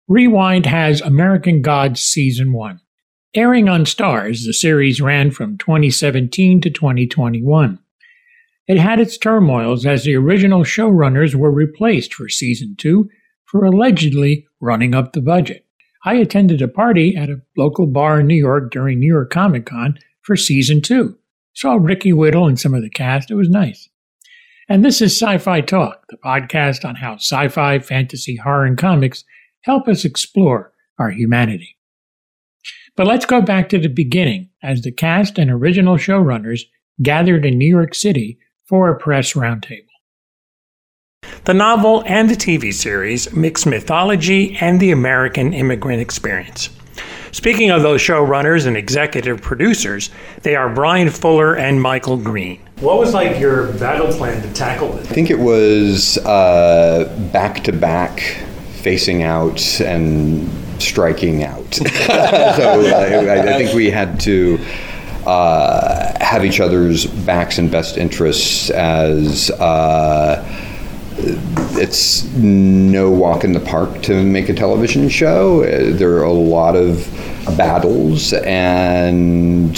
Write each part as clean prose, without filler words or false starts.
Rewind has American Gods Season 1. Airing on Starz, the series ran from 2017 to 2021. It had its turmoils as the original showrunners were replaced for Season 2 for allegedly running up the budget. I attended a party at a local bar in New York during New York Comic Con for Season 2. Saw Ricky Whittle and some of the cast. It was nice. And this is Sci-Fi Talk, the podcast on how sci-fi, fantasy, horror, and comics help us explore our humanity. But let's go back to the beginning as the cast and original showrunners gathered in New York City for a press roundtable. The novel and the TV series mix mythology and the American immigrant experience. Speaking of those showrunners and executive producers, they are Bryan Fuller and Michael Green. What was like your battle plan to tackle this? I think it was back-to-back facing out and striking out. So I think we had to have each other's backs and best interests as it's no walk in the park to make a television show. There are a lot of battles, and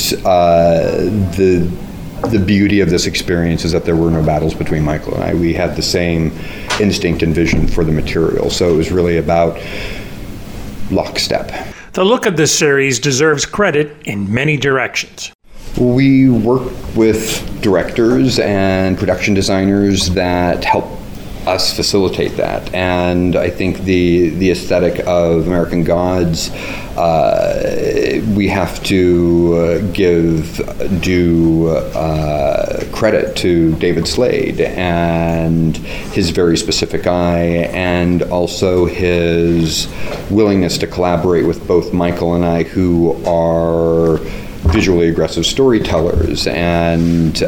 the beauty of this experience is that there were no battles between Michael and I. We had the same instinct and vision for the material, so it was really about lockstep. The look of this series deserves credit in many directions. We work with directors and production designers that help us facilitate that, and I think the aesthetic of American Gods, we have to give due credit to David Slade and his very specific eye, and also his willingness to collaborate with both Michael and I, who are visually aggressive storytellers, and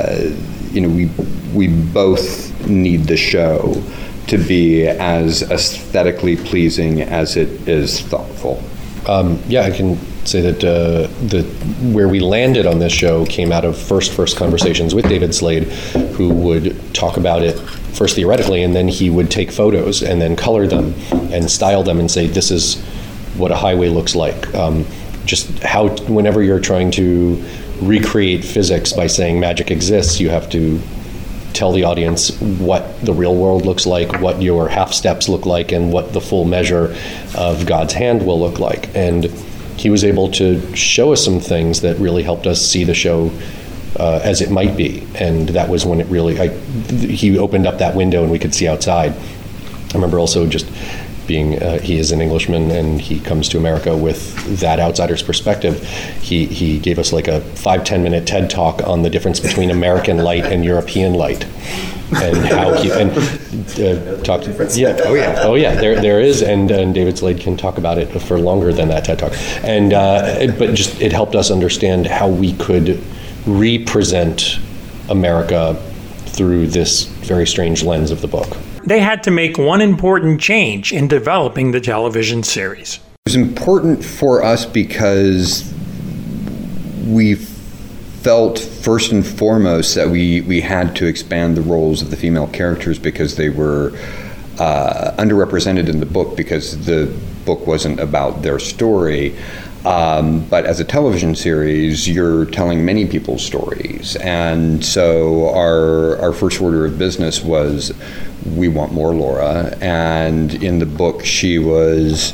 we both need the show to be as aesthetically pleasing as it is thoughtful. I can say that where we landed on this show came out of first conversations with David Slade, who would talk about it first theoretically, and then he would take photos and then color them and style them and say, this is what a highway looks like. Just how, whenever you're trying to recreate physics by saying magic exists, you have to tell the audience what the real world looks like, what your half steps look like, and what the full measure of God's hand will look like. And he was able to show us some things that really helped us see the show as it might be. And that was when it really, he opened up that window and we could see outside. I remember also just being, he is an Englishman and he comes to America with that outsider's perspective. He gave us like a 5-10 minute TED talk on the difference between American light and European light, and how he talked. There is, and David Slade can talk about it for longer than that TED talk. And but just it helped us understand how we could represent America through this very strange lens of the book. They had to make one important change in developing the television series. It was important for us because we felt first and foremost that we had to expand the roles of the female characters because they were underrepresented in the book, because the book wasn't about their story. But as a television series, you're telling many people's stories. And so our first order of business was, we want more Laura. And in the book, she was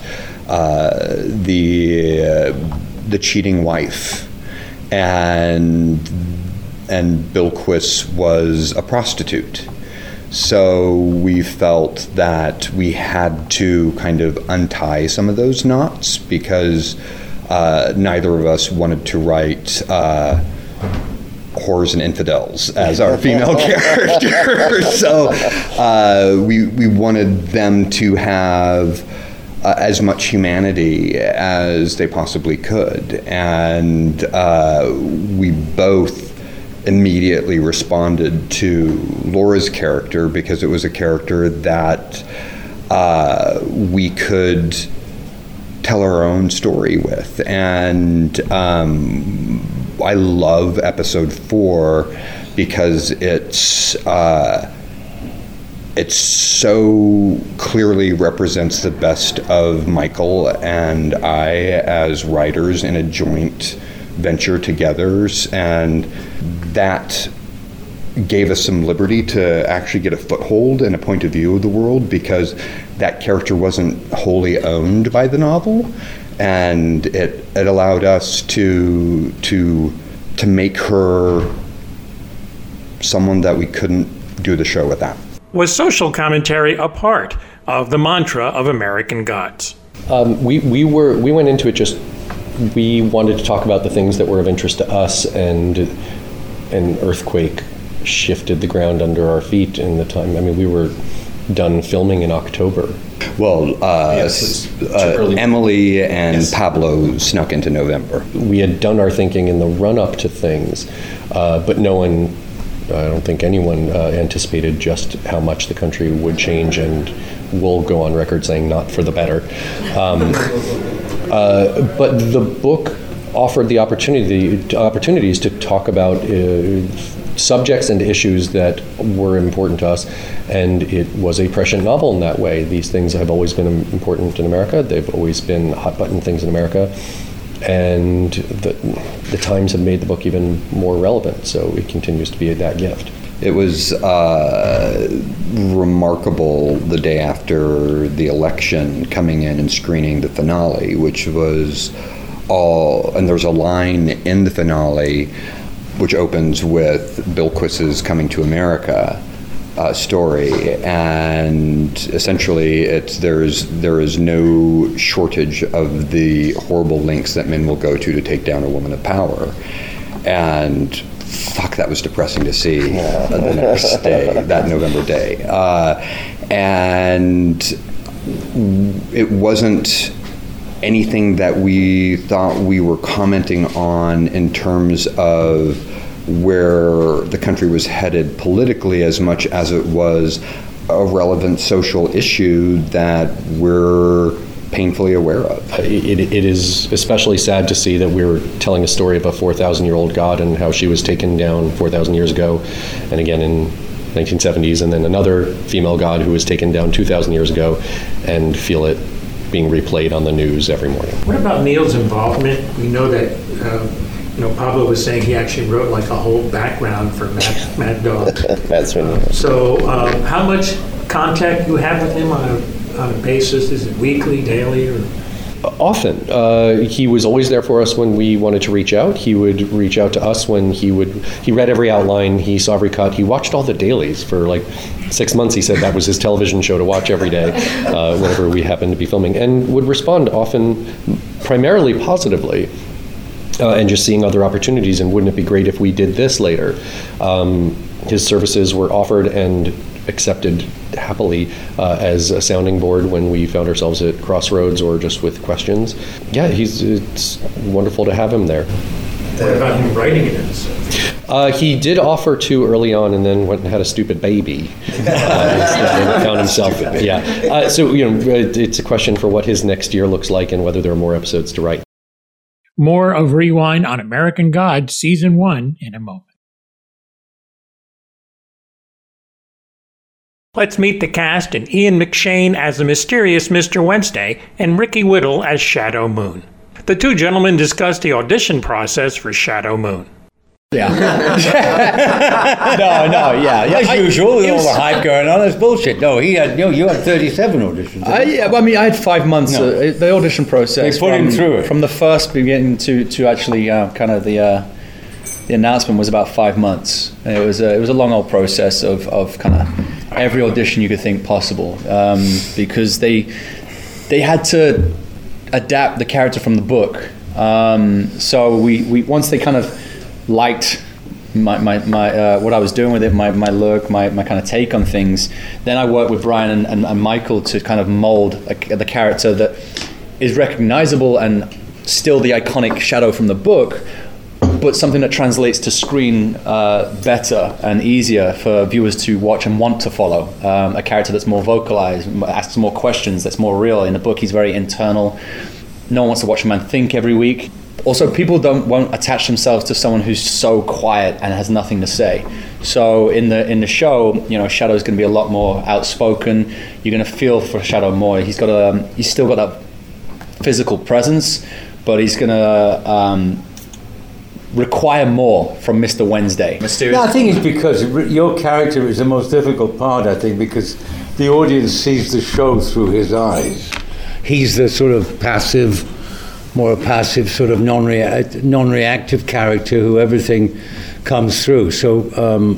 the cheating wife. And Bilquis was a prostitute. So we felt that we had to kind of untie some of those knots, because neither of us wanted to write whores and infidels as our female characters. So we wanted them to have as much humanity as they possibly could. And we both immediately responded to Laura's character because it was a character that we could tell our own story with. And I love episode 4 because it's it so clearly represents the best of Michael and I as writers in a joint venture together, and that gave us some liberty to actually get a foothold and a point of view of the world, because that character wasn't wholly owned by the novel, and it allowed us to make her someone that we couldn't do the show without. Was social commentary a part of the mantra of American Gods? We went into it just, we wanted to talk about the things that were of interest to us, and an earthquake shifted the ground under our feet in the time. I mean, we were done filming in October. Well, Emily and Pablo snuck into November. We had done our thinking in the run-up to things, but no one, I don't think anyone anticipated just how much the country would change, and we'll go on record saying not for the better. But the book offered the opportunities to talk about subjects and issues that were important to us, and it was a prescient novel in that way. These things have always been important in America. They've always been hot-button things in America, and the times have made the book even more relevant, so it continues to be that gift. It was remarkable the day after the election, coming in and screening the finale, which was and there's a line in the finale which opens with Bill Quiss's Coming to America story, and essentially there is no shortage of the horrible lengths that men will go to take down a woman of power, and fuck, that was depressing to see the next day, that November day, and it wasn't anything that we thought we were commenting on in terms of where the country was headed politically, as much as it was a relevant social issue that we're painfully aware of. It is especially sad to see that we're telling a story of a 4,000-year-old god and how she was taken down 4,000 years ago, and again in 1970s, and then another female god who was taken down 2,000 years ago, and feel it being replayed on the news every morning. What about Neil's involvement? We know that Pablo was saying he actually wrote like a whole background for Mad Dog. That's right. So how much contact you have with him on a basis? Is it weekly, daily, or? Often. He was always there for us when we wanted to reach out. He would reach out to us when he read every outline, he saw every cut. He watched all the dailies for like 6 months. He said that was his television show to watch every day whenever we happened to be filming, and would respond often primarily positively, and just seeing other opportunities, and wouldn't it be great if we did this later. His services were offered and accepted happily as a sounding board when we found ourselves at crossroads or just with questions. Yeah, it's wonderful to have him there. What about him writing it? He did offer to early on, and then went and had a stupid baby. And found himself, yeah. So it's a question for what his next year looks like and whether there are more episodes to write. More of Rewind on American Gods Season 1 in a moment. Let's meet the cast and Ian McShane as the mysterious Mr. Wednesday and Ricky Whittle as Shadow Moon. The two gentlemen discussed the audition process for Shadow Moon. Yeah. Yeah. As usual, with all the hype going on, it's bullshit. No, he had, you had 37 auditions. I had 5 months. The audition process. They put him through it. From the first beginning to actually kind of the announcement was about 5 months. And it was a long old process of kind of every audition you could think possible, because they had to adapt the character from the book. So we once they kind of liked my what I was doing with it, my look, my kind of take on things, then I worked with Brian and Michael to kind of mold the character that is recognizable and still the iconic Shadow from the book, but something that translates to screen better and easier for viewers to watch and want to follow. A character that's more vocalized, asks more questions, that's more real. In the book, he's very internal. No one wants to watch a man think every week. also people won't attach themselves to someone who's so quiet and has nothing to say. So in the show, Shadow's going to be a lot more outspoken. You're going to feel for Shadow more. He's still got that physical presence, but he's going to require more from Mr. Wednesday. No, I think it's because your character is the most difficult part, I think, because the audience sees the show through his eyes. He's the sort of more passive sort of non-reactive character who everything comes through. So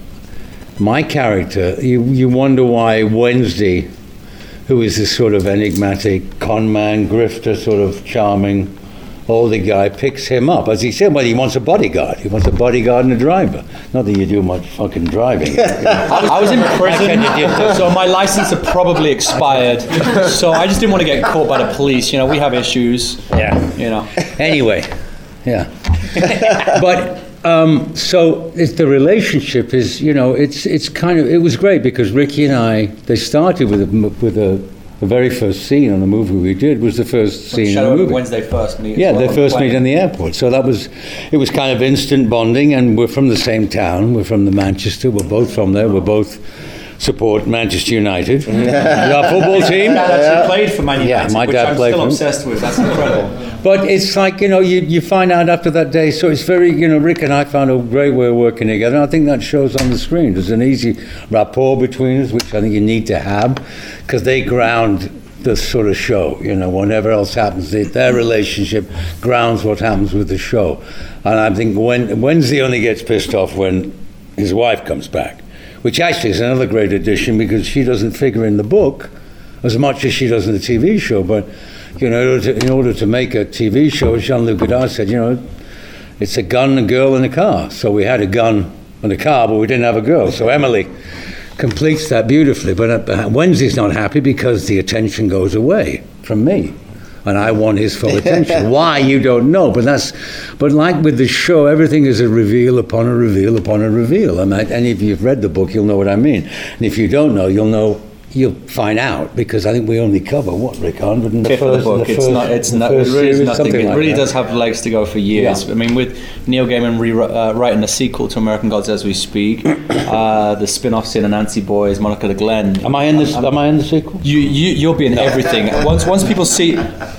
my character, you wonder why Wednesday, who is this sort of enigmatic con man, grifter, sort of charming older guy, picks him up. As he said, well, he wants a bodyguard. He wants a bodyguard and a driver. Not that you do much fucking driving. I was in prison, so my license had probably expired. So I just didn't want to get caught by the police. We have issues. Yeah. Anyway, yeah. But so it's the relationship is, it's kind of, it was great because Ricky and I, they started with the very first scene on the movie we did was the first scene in the movie. Wednesday first meet. Yeah, they first meet in the airport. So it was kind of instant bonding, and we're from the same town. We're from the Manchester. We're both from there. We're both support Manchester United. Our football team. My dad actually played for Man United, yeah, my dad which played I'm still for obsessed with. That's incredible. But it's like, you find out after that day, so it's very, Rick and I found a great way of working together, and I think that shows on the screen. There's an easy rapport between us, which I think you need to have, because they ground the sort of show, whatever else happens, their relationship grounds what happens with the show. And I think Wednesday only gets pissed off when his wife comes back, which actually is another great addition because she doesn't figure in the book as much as she does in the TV show, but in order to make a TV show, as Jean-Luc Godard said, it's a gun, a girl, and a car. So we had a gun and a car, but we didn't have a girl. So Emily completes that beautifully. But Wednesday's not happy because the attention goes away from me, and I want his full attention. Why, you don't know. But like with the show, everything is a reveal upon a reveal upon a reveal. And if you've read the book, you'll know what I mean. And if you don't know, you'll find out, because I think we only cover Rick, 100 in the first book. It really does have legs to go for years. Yeah. I mean, with Neil Gaiman writing a sequel to American Gods as we speak, the spin-offs in Anansi Boys, Monica the Glen. Am I in the sequel? You'll be in everything. Once people see.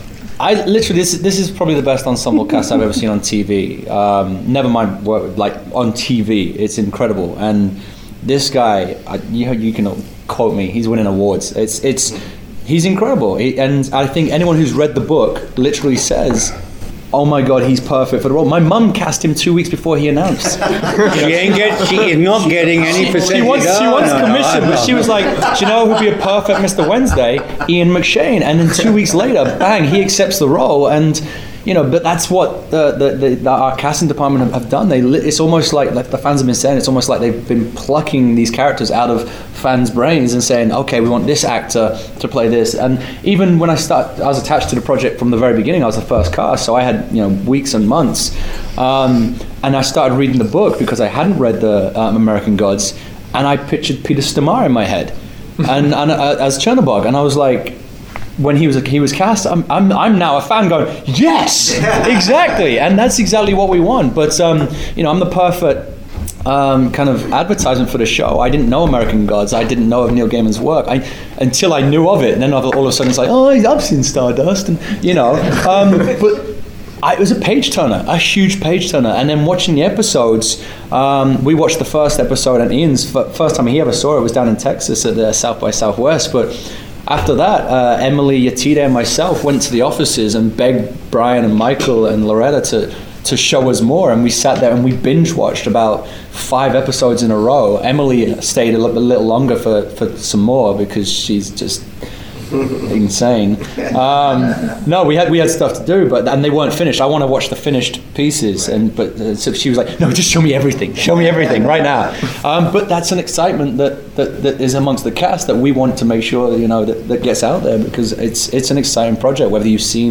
I literally, this is probably the best ensemble cast I've ever seen on TV. Never mind work like on TV. It's incredible. And this guy, you can quote me. He's winning awards. He's incredible. And I think anyone who's read the book literally says, "Oh my God, he's perfect for the role." My mum cast him 2 weeks before he announced. She is not getting any percentage. She wants commission, but she was like, "Do you know who'd be a perfect Mr. Wednesday? Ian McShane." And then 2 weeks later, bang, he accepts the role. And but that's what our casting department have done. It's almost like the fans have been saying, it's almost like they've been plucking these characters out of fans' brains and saying, okay, we want this actor to play this. And even when I was attached to the project from the very beginning. I was the first cast, so I had weeks and months. And I started reading the book because I hadn't read the American Gods, and I pictured Peter Stormare in my head, and as Chernobog, and I was like, when he was cast, I'm now a fan going, yes, exactly, and that's exactly what we want. But I'm the perfect kind of advertisement for the show. I didn't know American Gods. I didn't know of Neil Gaiman's work until I knew of it, and then all of a sudden it's like, oh, I've seen Stardust, and but it was a page turner, a huge page turner. And then watching the episodes, we watched the first episode, and Ian's first time he ever saw it was down in Texas at the South by Southwest. But after that, Emily, Yatida, and myself went to the offices and begged Brian and Michael and Loretta to show us more. And we sat there and we binge watched about 5 episodes in a row. Emily stayed a little longer for some more because she's just insane. No, we had stuff to do, and they weren't finished. I want to watch the finished pieces, so she was like, "No, just show me everything right now." But that's an excitement that is amongst the cast that we want to make sure that gets out there, because it's an exciting project, whether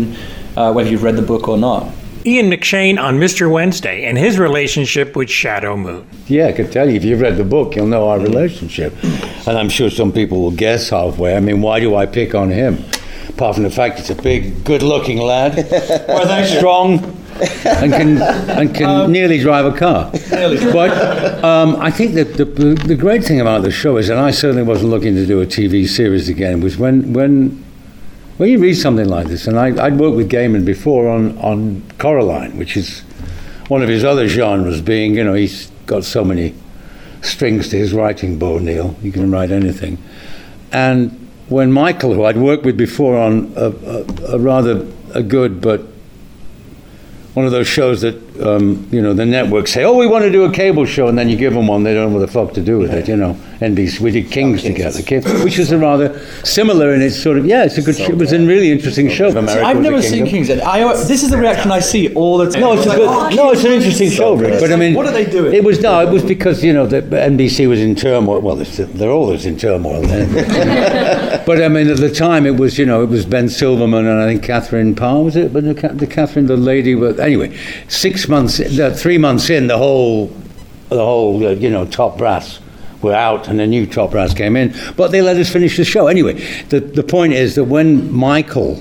you've read the book or not. Ian McShane on Mr. Wednesday and his relationship with Shadow Moon. Yeah, I could tell you, if you've read the book, you'll know our relationship. And I'm sure some people will guess halfway. I mean, why do I pick on him? Apart from the fact he's a big, good-looking lad, strong, and can nearly drive a car. But I think that the great thing about the show is, and I certainly wasn't looking to do a TV series again, was when you read something like this, and I'd worked with Gaiman before on Coraline, which is one of his other genres, being, he's got so many strings to his writing bow, Neil. You can write anything. And when Michael, who I'd worked with before on a rather good, but one of those shows that, the networks say, we want to do a cable show, and then you give them one, they don't know what the fuck to do with it, NBC, we did Kings together, which was a rather similar, and it's sort of, it's a good show. It was a really interesting show. I've never seen Kings. This is the reaction I see all the time. No, it's an interesting show, Rick. But I mean, what are they doing? It was because, the NBC was in turmoil. Well, they're always in turmoil then. But I mean, at the time, it was Ben Silverman and I think Catherine Parr, was it? But Catherine, the lady, anyway, 3 months in, the whole top brass were out, and the new top brass came in, but they let us finish the show. Anyway, the point is that when Michael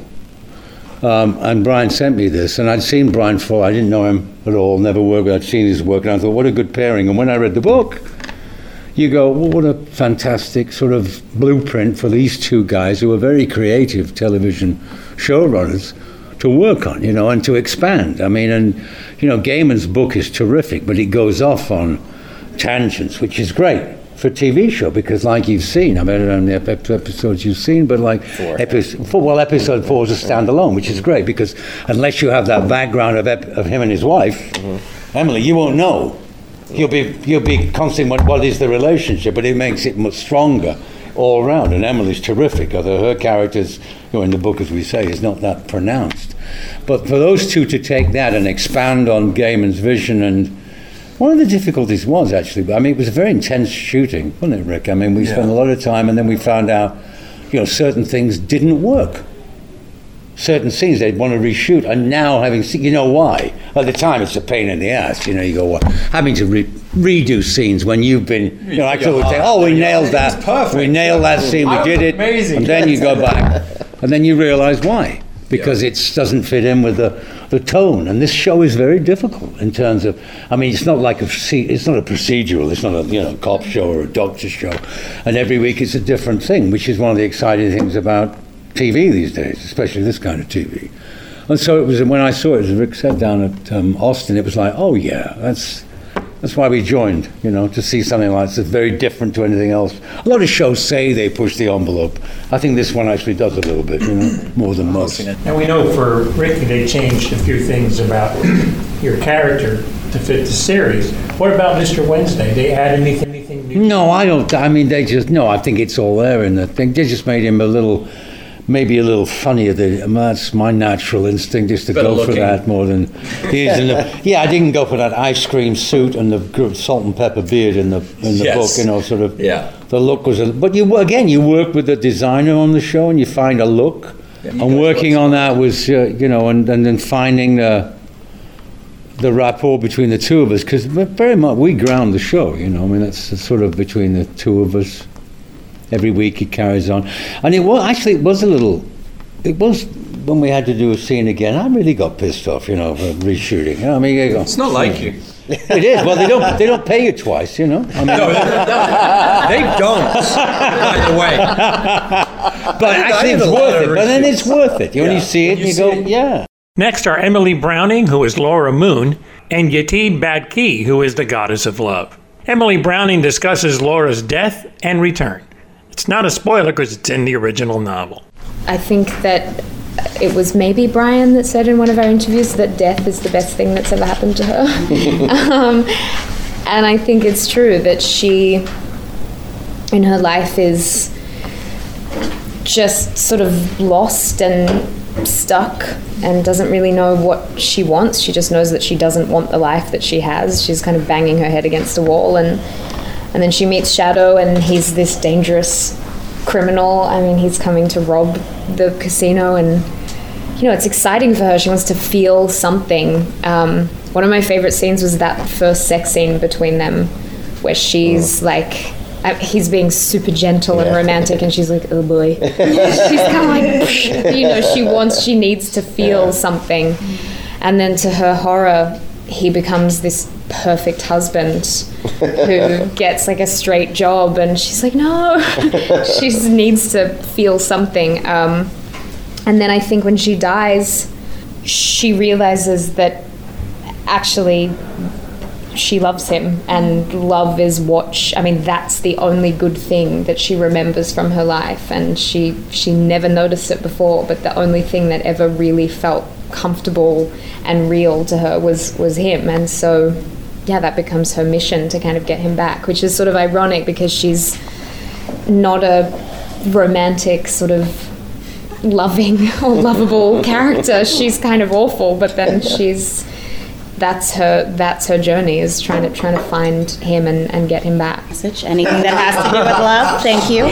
and Brian sent me this, and I'd seen Brian before, I didn't know him at all, never worked with, I'd seen his work, and I thought, what a good pairing. And when I read the book, you go, well, what a fantastic sort of blueprint for these two guys who are very creative television showrunners to work on, and to expand. I mean, and, Gaiman's book is terrific, but it goes off on tangents, which is great for a TV show, because like you've seen, I don't know the episodes you've seen, but like episode 4 is a standalone, which is great, because unless you have that background of him and his wife, Emily, you won't know. You'll be constantly, what is the relationship, but it makes it much stronger all around, and Emily's terrific, although her characters, in the book, as we say, is not that pronounced. But for those two to take that and expand on Gaiman's vision, and one of the difficulties was actually, it was a very intense shooting, wasn't it, Rick? I mean, we spent a lot of time, and then we found out, certain things didn't work. Certain scenes they'd want to reshoot, and now having seen, why? At the time, it's a pain in the ass. You go, having to redo scenes when you've been, I would say, we nailed that. Perfect. We nailed that scene, we did it. Amazing. And then you go back, and then you realize why. Because it doesn't fit in with the tone. And this show is very difficult in terms of, it's not like it's not a procedural, it's not a cop show or a doctor show. And every week it's a different thing, which is one of the exciting things about TV these days, especially this kind of TV. And so it was, when I saw it, as Rick said, down at Austin, it was like, that's why we joined, to see something like this that's very different to anything else. A lot of shows say they push the envelope. I think this one actually does a little bit, more than most. And we know for Ricky, they changed a few things about your character to fit the series. What about Mr. Wednesday? They add anything new? No, I don't. I think it's all there in the thing. They just made him maybe a little funnier. That's my natural instinct, is to go for that more than he is in the. I didn't go for that ice cream suit and the salt and pepper beard in the book. Sort of. Yeah. The look was, but you work with the designer on the show, and you find a look. Yeah, and working on that was, and then finding the rapport between the two of us, because very much we ground the show. That's sort of between the two of us. Every week it carries on. And it was when we had to do a scene again, I really got pissed off, for reshooting. It's not like you. It is. Well, they don't pay you twice, No, they don't, by the way. But actually it's worth it. But then it's worth it. When you see it, you go, yeah. Next are Emily Browning, who is Laura Moon, and Yetide Badki, who is the goddess of love. Emily Browning discusses Laura's death and return. It's not a spoiler because it's in the original novel. I think that it was maybe Brian that said in one of our interviews that death is the best thing that's ever happened to her. And I think it's true that she, in her life, is just sort of lost and stuck and doesn't really know what she wants. She just knows that she doesn't want the life that she has. She's kind of banging her head against a wall, and then she meets Shadow, and he's this dangerous criminal. He's coming to rob the casino, and it's exciting for her. She wants to feel something. One of my favorite scenes was that first sex scene between them, where she's he's being super gentle and romantic, and she's like, oh boy. She's kind of like, she needs to feel something. And then to her horror, he becomes this perfect husband who gets like a straight job, and she's like, no, she needs to feel something. And then I think when she dies, she realizes that actually she loves him, and love is that's the only good thing that she remembers from her life, and she never noticed it before, but the only thing that ever really felt comfortable and real to her was him. And so that becomes her mission, to kind of get him back, which is sort of ironic because she's not a romantic sort of loving or lovable character. She's kind of awful, but then that's her journey, is trying to find him and get him back. Anything that has to do with love, thank you.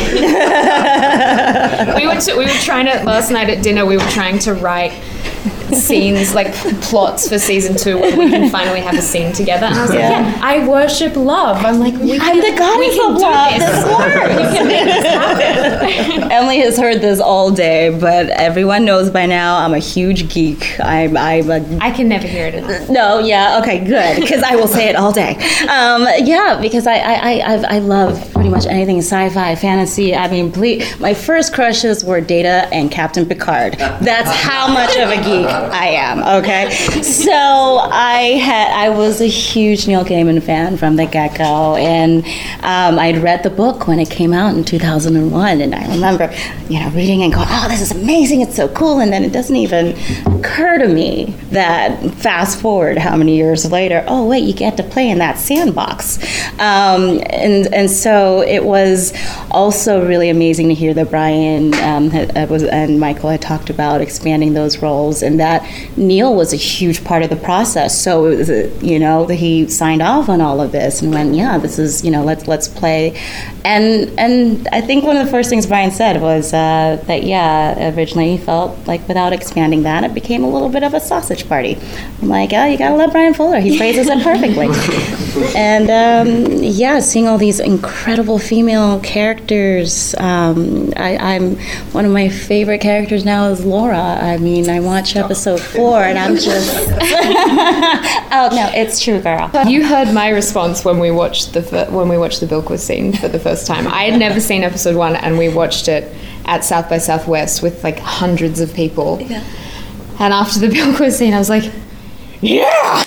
we were trying to, last night at dinner, we were trying to write scenes, like plots for season 2 where we can finally have a scene together. And I was like, I worship love. I'm like, I'm the goddess of love. This works. We can make this happen. Emily has heard this all day, but everyone knows by now I'm a huge geek. I can never hear it enough. No, okay, good, because I will say it all day. Because I love pretty much anything sci-fi, fantasy. I mean, my first crushes were Data and Captain Picard. That's how much of a geek I am, okay? So I was a huge Neil Gaiman fan from the get-go, and I'd read the book when it came out in 2001, and I remember, reading and going, oh, this is amazing, it's so cool, and then it doesn't even occur to me that fast forward how many years later, oh wait, you get to play in that sandbox. And so it was also really amazing to hear that Brian and Michael had talked about expanding those roles, and that Neil was a huge part of the process. So it was, that he signed off on all of this and went, this is, let's play. And I think one of the first things Brian said was that originally he felt like without expanding that, it became a little bit of a sausage party. I'm like, you gotta love Brian Fuller. He phrases it perfectly. And seeing all these incredible female characters. I'm one of my favorite characters now is Laura. I mean, I watch episode 4 and I'm just oh no, it's true, girl. You heard my response when we watched the Bilquis scene for the first time. I had never seen episode 1, and we watched it at South by Southwest with like hundreds of people. Yeah. And after the Bilquis scene, I was like, yeah!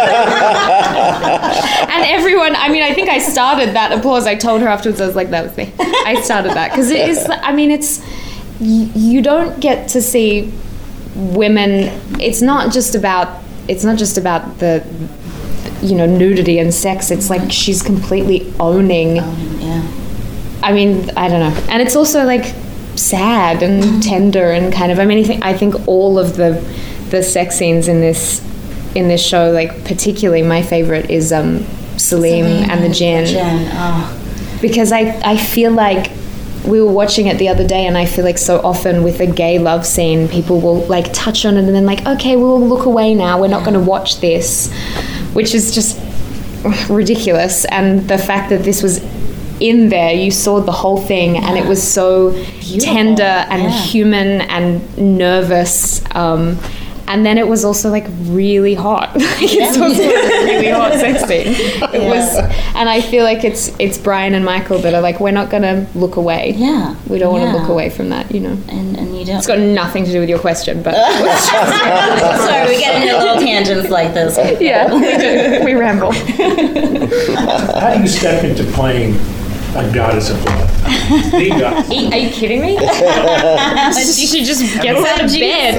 And everyone, I think I started that applause. I told her afterwards, I was like, that was me. I started that. Because it is, you don't get to see women, it's not just about the, nudity and sex. It's like she's completely owning. I don't know. And it's also like sad and tender and kind of, I think all of the sex scenes in this show, like particularly my favorite is Salim and the Jinn. Because I feel like we were watching it the other day, and I feel like so often with a gay love scene, people will like touch on it and then like, okay, we'll look away now, we're not going to watch this, which is just ridiculous. And the fact that this was in there, you saw the whole thing, and it was so beautiful, tender and human and nervous, and then it was also like really hot. It's also a really hot sex scene. It was, and I feel like it's Brian and Michael that are like, we're not gonna look away. We don't want to look away from that, And you don't. It's got nothing to do with your question, but sorry, we get into little tangents like this. Yeah, we do. We ramble. How do you step into playing a goddess of love? The goddess. Are you kidding me? She just gets out of bed.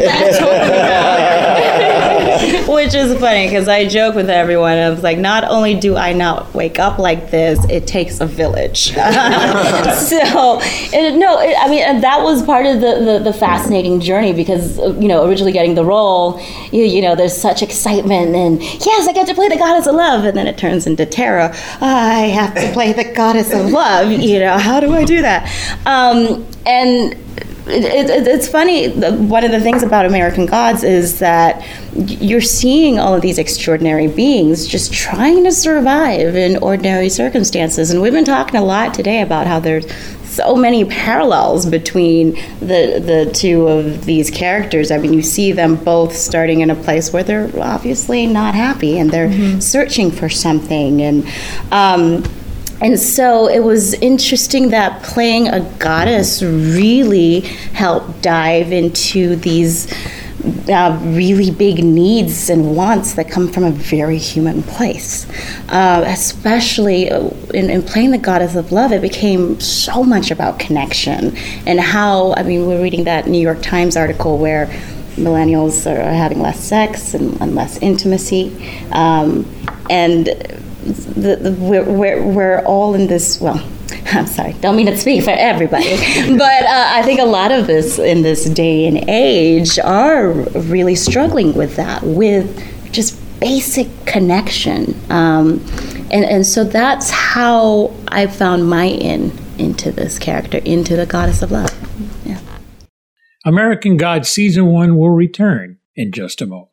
Which is funny, because I joke with everyone. I was like, not only do I not wake up like this, it takes a village. And that was part of the fascinating journey, because, originally getting the role, there's such excitement, and yes, I get to play the goddess of love, and then it turns into terror. I have to play the goddess of love. How do I do that? And it's funny. One of the things about American Gods is that you're seeing all of these extraordinary beings just trying to survive in ordinary circumstances. And we've been talking a lot today about how there's so many parallels between the two of these characters. I mean, you see them both starting in a place where they're obviously not happy and they're searching for something. And so it was interesting that playing a goddess really helped dive into these really big needs and wants that come from a very human place. Especially in playing the goddess of love, it became so much about connection and how, I mean, we're reading that New York Times article where millennials are having less sex and less intimacy. And we're all in this, well, I'm sorry, don't mean to speak for everybody, but I think a lot of us in this day and age are really struggling with that, with just basic connection. And so that's how I found my into this character, into the goddess of love. Yeah. American Gods Season 1 will return in just a moment.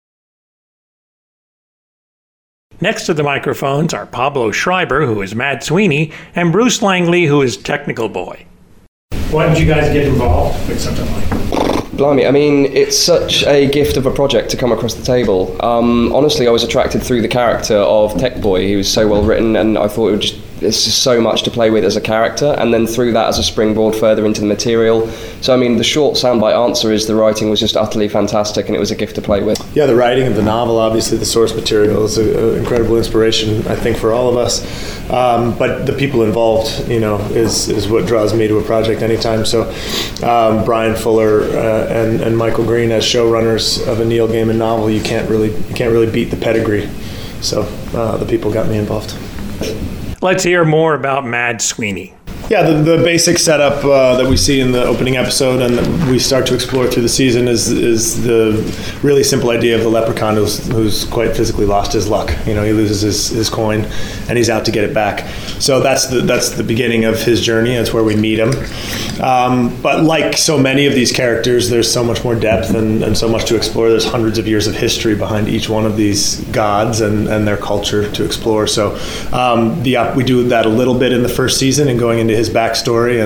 Next to the microphones are Pablo Schreiber, who is Mad Sweeney, and Bruce Langley, who is Technical Boy. Why did you guys get involved with something like that? Blimey, I mean, it's such a gift of a project to come across the table. Honestly, I was attracted through the character of Tech Boy. He was so well written, and I thought it's just so much to play with as a character, and then through that as a springboard further into the material. So, I mean, the short soundbite answer is the writing was just utterly fantastic, and it was a gift to play with. Yeah, the writing of the novel, obviously the source material, is an incredible inspiration, I think, for all of us. But the people involved, is what draws me to a project anytime. So, Brian Fuller and Michael Green as showrunners of a Neil Gaiman novel, you can't really beat the pedigree. So, the people got me involved. Let's hear more about Mad Sweeney. Yeah, the basic setup that we see in the opening episode and that we start to explore through the season is the really simple idea of the leprechaun who's quite physically lost his luck. He loses his coin and he's out to get it back. So that's the beginning of his journey. That's where we meet him. But like so many of these characters, there's so much more depth and so much to explore. There's hundreds of years of history behind each one of these gods and their culture to explore. So we do that a little bit in the first season and going into his backstory,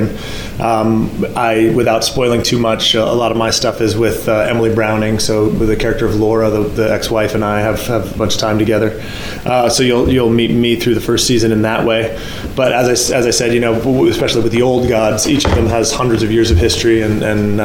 and without spoiling too much, a lot of my stuff is with Emily Browning. So with the character of Laura, the ex-wife, and I have a bunch of time together. So you'll meet me through the first season in that way. But as I said, especially with the old gods, each of them has hundreds of years of history, and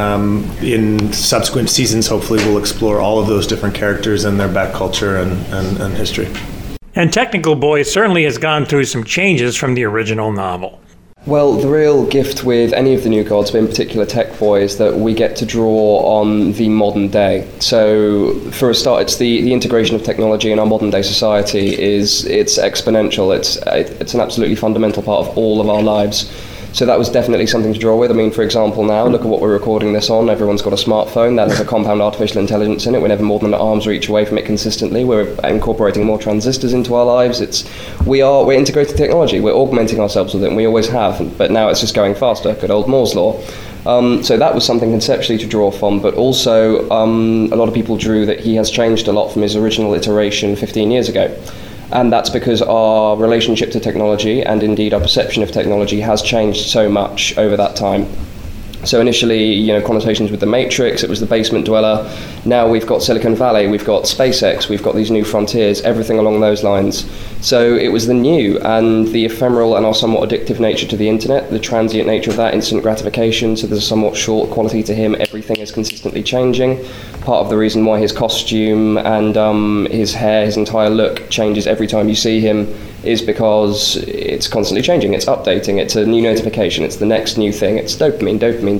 in subsequent seasons, hopefully, we'll explore all of those different characters and their back culture and history. And Technical Boy certainly has gone through some changes from the original novel. Well, the real gift with any of the new gods, but in particular Tech Boy, is that we get to draw on the modern day. So, for a start, it's the integration of technology in our modern day society it's exponential. It's an absolutely fundamental part of all of our lives. So that was definitely something to draw with. I mean, for example, now, look at what we're recording this on. Everyone's got a smartphone that has a compound artificial intelligence in it. We're never more than an arm's reach away from it consistently. We're incorporating more transistors into our lives. We're integrating technology. We're augmenting ourselves with it, and we always have. But now it's just going faster. Good old Moore's Law. So that was something conceptually to draw from, but also a lot of people drew that he has changed a lot from his original iteration 15 years ago. And that's because our relationship to technology and indeed our perception of technology has changed so much over that time. So initially, connotations with the Matrix, it was the basement dweller. Now we've got Silicon Valley, we've got SpaceX, we've got these new frontiers, everything along those lines. So it was the new and the ephemeral and our somewhat addictive nature to the internet, the transient nature of that, instant gratification, so there's a somewhat short quality to him, everything is consistently changing. Part of the reason why his costume and his hair, his entire look changes every time you see him is because it's constantly changing, it's updating, it's a new notification, it's the next new thing, it's dopamine.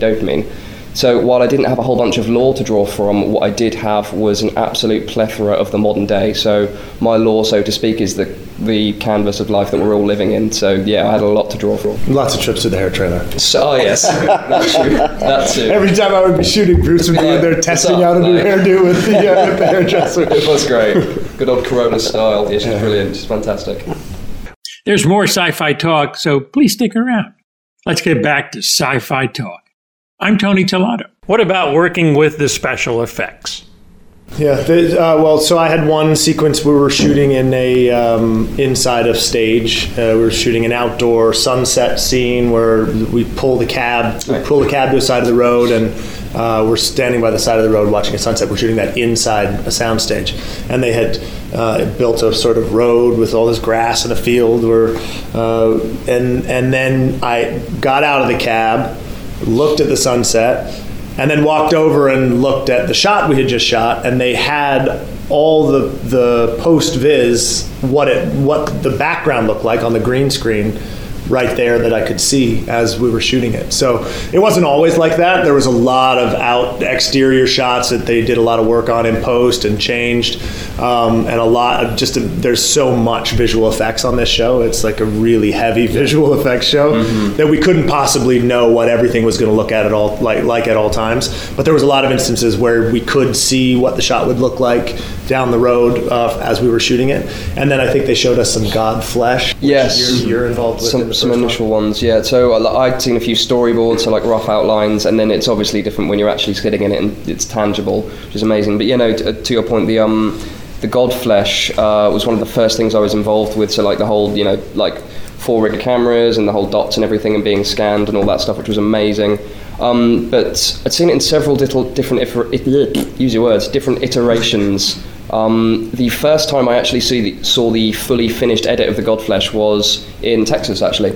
So while I didn't have a whole bunch of lore to draw from, what I did have was an absolute plethora of the modern day. So my lore, so to speak, is the canvas of life that we're all living in. So yeah, I had a lot to draw from. Lots of trips to the hair trailer. So, yes, that's true. Every time I would be shooting, Bruce would be in there testing out a new hairdo with the hairdresser. It was great. Good old Corona style. Yeah, she's brilliant. She's fantastic. There's more sci-fi talk, so please stick around. Let's get back to sci-fi talk. I'm Tony Tillotto. What about working with the special effects? Yeah, so I had one sequence we were shooting in a inside of stage. We were shooting an outdoor sunset scene where we pull the cab to the side of the road, and we're standing by the side of the road watching a sunset. We're shooting that inside a soundstage, and they had built a sort of road with all this grass and a field. And then I got out of the cab, looked at the sunset, and then walked over and looked at the shot we had just shot, and they had all the post-viz, what the background looked like on the green screen right there that I could see as we were shooting it. So it wasn't always like that. There was a lot of exterior shots that they did a lot of work on in post and changed, and a lot of there's so much visual effects on this show. It's like a really heavy visual effects show that we couldn't possibly know what everything was going to look at all like at all times. But there was a lot of instances where we could see what the shot would look like down the road as we were shooting it. And then I think they showed us some God flesh. Yes, you're involved with some initial ones. Yeah, so I'd seen a few storyboards, so like rough outlines, and then it's obviously different when you're actually sitting in it and it's tangible, which is amazing. But to your point, the God flesh was one of the first things I was involved with. So like the whole, like 4-rig cameras and the whole dots and everything and being scanned and all that stuff, which was amazing. But I'd seen it in several different iterations. The first time I actually saw the fully finished edit of the Godflesh was in Texas, actually.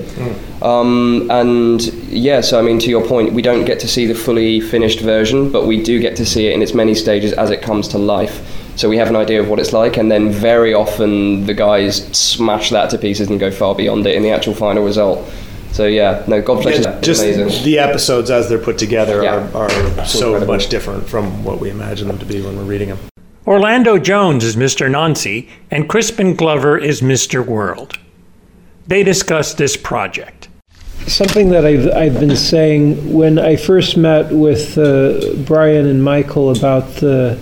So I mean, to your point, we don't get to see the fully finished version, but we do get to see it in its many stages as it comes to life. So we have an idea of what it's like, and then very often the guys smash that to pieces and go far beyond it in the actual final result. So Godflesh is amazing. Just the episodes as they're put together are so incredible. Much different from what we imagine them to be when we're reading them. Orlando Jones is Mr. Nancy, and Crispin Glover is Mr. World. They discuss this project. Something that I've been saying when I first met with Brian and Michael about the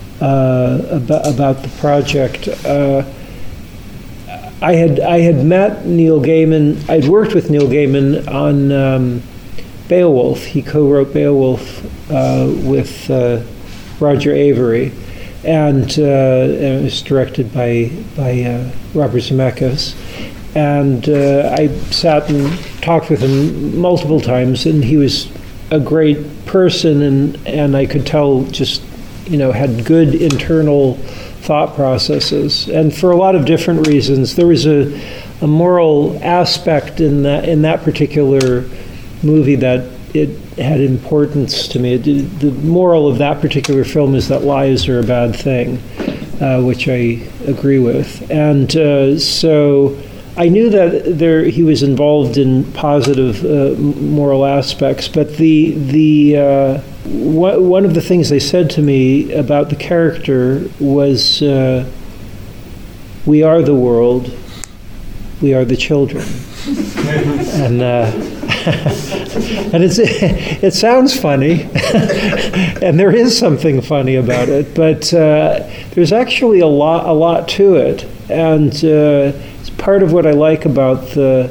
project. I had met Neil Gaiman. I'd worked with Neil Gaiman on Beowulf. He co-wrote Beowulf with Roger Avary. And it was directed by Robert Zemeckis. And I sat and talked with him multiple times, and he was a great person, and I could tell just, had good internal thought processes. And for a lot of different reasons, there was a moral aspect in that particular movie that it had importance to me. The moral of that particular film is that lies are a bad thing, which I agree with. And so I knew that he was involved in positive moral aspects, but one of the things they said to me about the character was, we are the world, we are the children. And it sounds funny, and there is something funny about it, but there's actually a lot to it, and it's part of what I like about the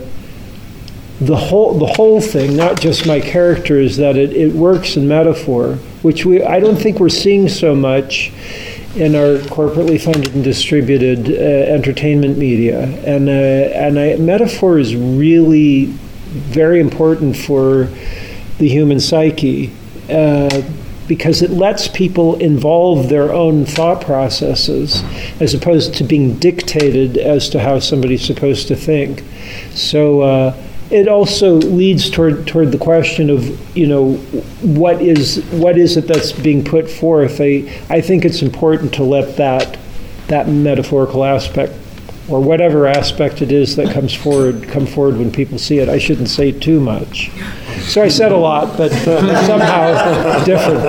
whole thing, not just my character, is that it works in metaphor, which I don't think we're seeing so much in our corporately funded and distributed entertainment media, and metaphor is really very important for the human psyche because it lets people involve their own thought processes as opposed to being dictated as to how somebody's supposed to think. So it also leads toward the question of, what is it that's being put forth. I think it's important to let that metaphorical aspect, or whatever aspect it is that come forward when people see it. I shouldn't say too much. So I said a lot, but somehow different.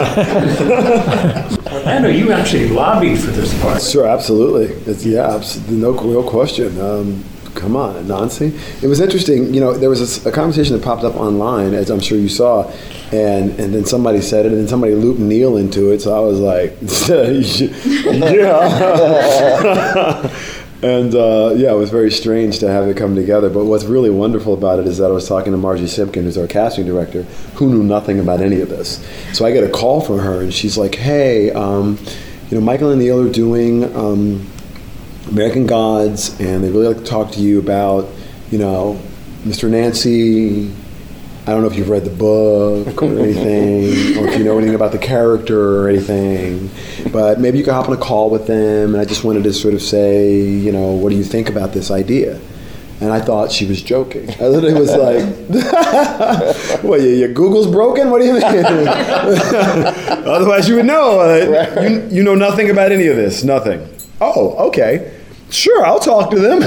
Orlando, you actually lobbied for this part. Sure, absolutely. No question. Come on, Nancy. It was interesting. There was a conversation that popped up online, as I'm sure you saw, and then somebody said it, and then somebody looped Neil into it. So I was like, yeah. And it was very strange to have it come together. But what's really wonderful about it is that I was talking to Margie Simpkin, who's our casting director, who knew nothing about any of this. So I get a call from her, and she's like, "Hey, Michael and Neil are doing American Gods, and they really like to talk to you about, Mr. Nancy. I don't know if you've read the book or anything, or if you know anything about the character or anything, but maybe you could hop on a call with them, and I just wanted to sort of say, what do you think about this idea?" And I thought she was joking. I literally was like, "What, your Google's broken? What do you mean?" Otherwise you would know. You know nothing about any of this, nothing. "Oh, okay. Sure, I'll talk to them."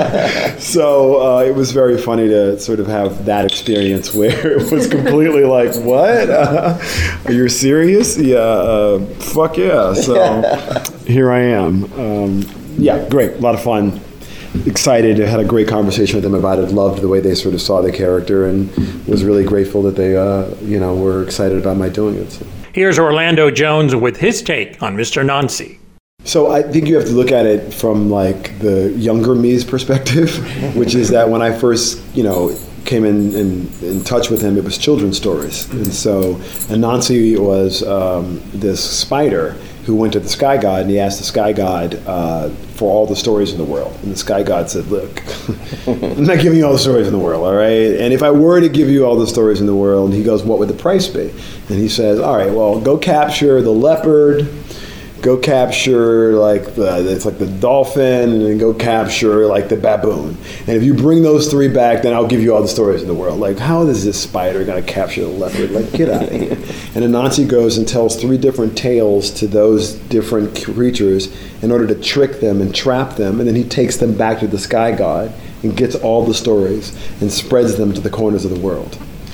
So it was very funny to sort of have that experience where it was completely like, "What? Are you serious?" "Yeah, fuck yeah." So here I am. Great. A lot of fun. Excited. I had a great conversation with them about it. Loved the way they sort of saw the character, and was really grateful that they, were excited about my doing it. So. Here's Orlando Jones with his take on Mr. Nancy. So I think you have to look at it from like the younger me's perspective, which is that when I first, came in touch with him, it was children's stories. And so Anansi was this spider who went to the sky god, and he asked the sky god for all the stories in the world. And the sky god said, "Look, I'm not giving you all the stories in the world, all right? And if I were to give you all the stories in the world," he goes, "what would the price be?" And he says, "All right, well, go capture the leopard, go capture the dolphin, and then go capture the baboon. And if you bring those three back, then I'll give you all the stories in the world." Like, how is this spider going to capture the leopard? Like, get out of here. And Anansi goes and tells 3 different tales to those different creatures in order to trick them and trap them. And then he takes them back to the sky god and gets all the stories and spreads them to the corners of the world.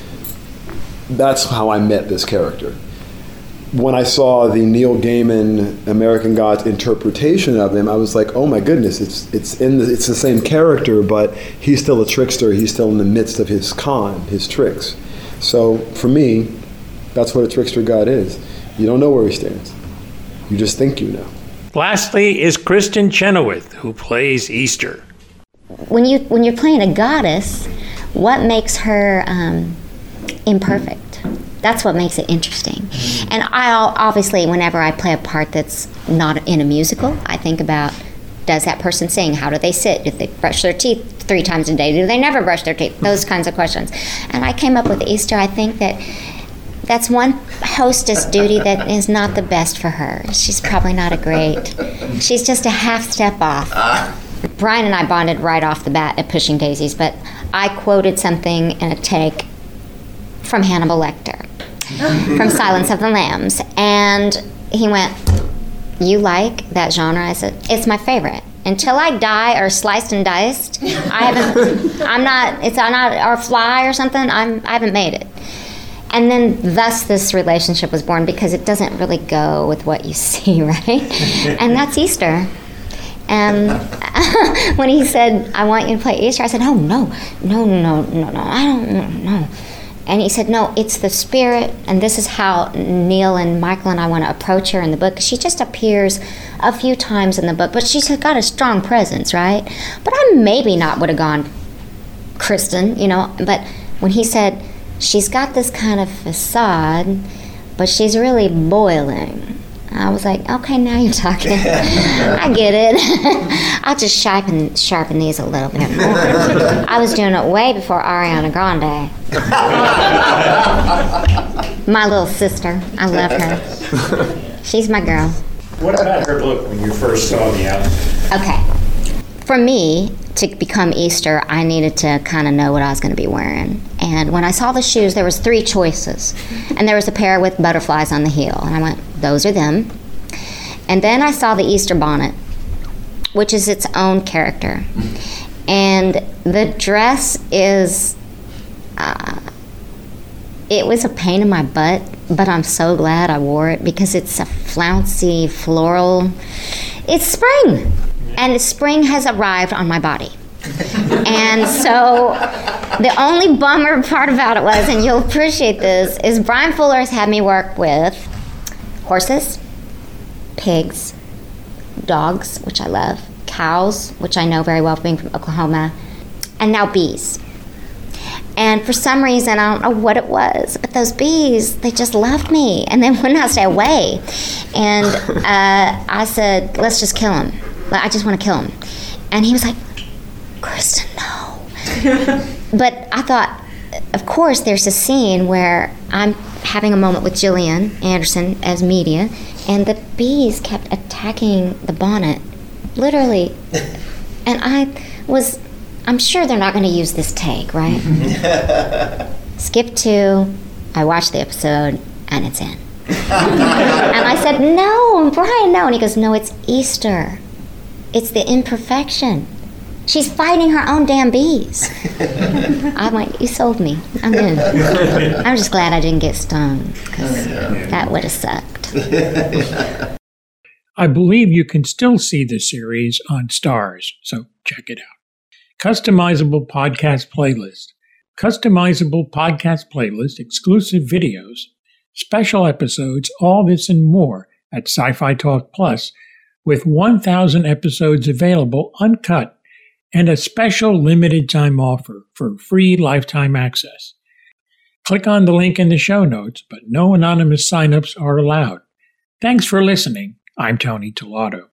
That's how I met this character. When I saw the Neil Gaiman American Gods interpretation of him, I was like, "Oh my goodness, it's the same character, but he's still a trickster. He's still in the midst of his his tricks." So for me, that's what a trickster god is. You don't know where he stands. You just think you know. Lastly is Kristen Chenoweth, who plays Easter. When you're playing a goddess, what makes her imperfect? That's what makes it interesting. And I obviously, whenever I play a part that's not in a musical, I think about, does that person sing? How do they sit? Do they brush their teeth 3 times a day? Do they never brush their teeth? Those kinds of questions. And I came up with Easter. I think that's one hostess duty that is not the best for her. She's probably not she's just a half step off. Brian and I bonded right off the bat at Pushing Daisies, but I quoted something in a take from Hannibal Lecter, from Silence of the Lambs, and he went, "You like that genre?" I said, "It's my favorite. Until I die or sliced and diced, I'm not, or fly or something, I haven't made it." And then thus this relationship was born, because it doesn't really go with what you see, right? And that's Easter. And when he said, "I want you to play Easter," I said, "Oh, no, I don't know." And he said, "No, it's the spirit, and this is how Neil and Michael and I want to approach her in the book." She just appears a few times in the book, but she's got a strong presence, right? But I maybe not would have gone Kristen, but when he said, "She's got this kind of facade, but she's really boiling," I was like, "Okay, now you're talking." I get it. I'll just sharpen these a little bit more. I was doing it way before Ariana Grande. My little sister. I love her. She's my girl. What about her look when you first saw the album? Okay. For me, to become Easter, I needed to kind of know what I was going to be wearing. And when I saw the shoes, there was 3 choices. And there was a pair with butterflies on the heel. And I went, those are them. And then I saw the Easter bonnet, which is its own character. And the dress is, it was a pain in my butt, but I'm so glad I wore it, because it's a flouncy, floral, it's spring. And spring has arrived on my body. And so the only bummer part about it was, and you'll appreciate this, is Brian Fuller has had me work with horses, pigs, dogs, which I love, cows, which I know very well being from Oklahoma, and now bees. And for some reason, I don't know what it was, but those bees, they just loved me, and they would not stay away. And I said, let's just kill him. I just want to kill him. And he was like, Kristen, no. But I thought, of course, there's a scene where I'm having a moment with Gillian Anderson as media, and the bees kept attacking the bonnet, literally. And I'm sure they're not going to use this take, right? Skip to, I watched the episode, and it's in. And I said, no, Brian, no. And he goes, no, it's Easter. It's the imperfection. She's fighting her own damn bees. I'm like, you sold me. I'm in. I'm just glad I didn't get stung, because that would have sucked. I believe you can still see the series on Starz, so check it out. Customizable podcast playlist. Customizable podcast playlist, exclusive videos, special episodes, all this and more at Sci-Fi Talk Plus, with 1,000 episodes available uncut and a special limited time offer for free lifetime access. Click on the link in the show notes, but no anonymous signups are allowed. Thanks for listening. I'm Tony Tellado.